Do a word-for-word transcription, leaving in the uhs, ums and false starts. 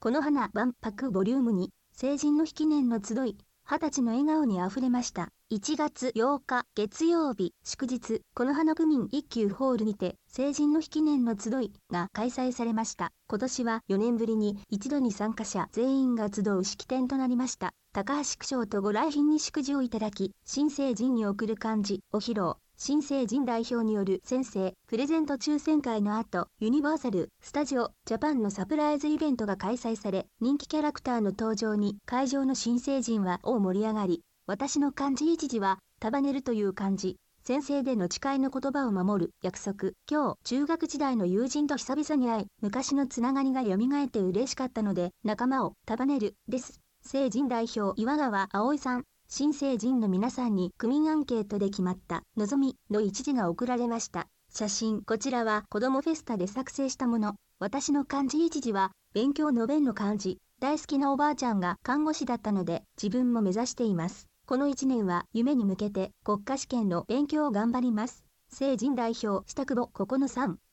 この花万博ボリュームに、成人の日記念の集い、二十歳の笑顔にあふれました。いちがつようか月曜日祝日、この花区民一級ホールにて成人の日記念の集いが開催されました。今年はよねんぶりに一度に参加者全員が集う式典となりました。高橋区長とご来賓に祝辞をいただき、新成人に贈る漢字を披露。新成人代表による宣誓プレゼント抽選会の後、ユニバーサル・スタジオ・ジャパンのサプライズイベントが開催され、人気キャラクターの登場に会場の新成人は大盛り上がり、私の漢字一字は、束ねるという漢字。宣誓での誓いの言葉を守る約束。今日、中学時代の友人と久々に会い、昔のつながりが蘇って嬉しかったので、仲間を束ねる、です。成人代表岩川葵さん。新成人の皆さんに区民アンケートで決まった望みの一字が送られました。写真、こちらは子供フェスタで作成したもの。私の漢字一字は勉強の弁の漢字。大好きなおばあちゃんが看護師だったので自分も目指しています。この一年は夢に向けて国家試験の勉強を頑張ります。成人代表下久保ここのさん。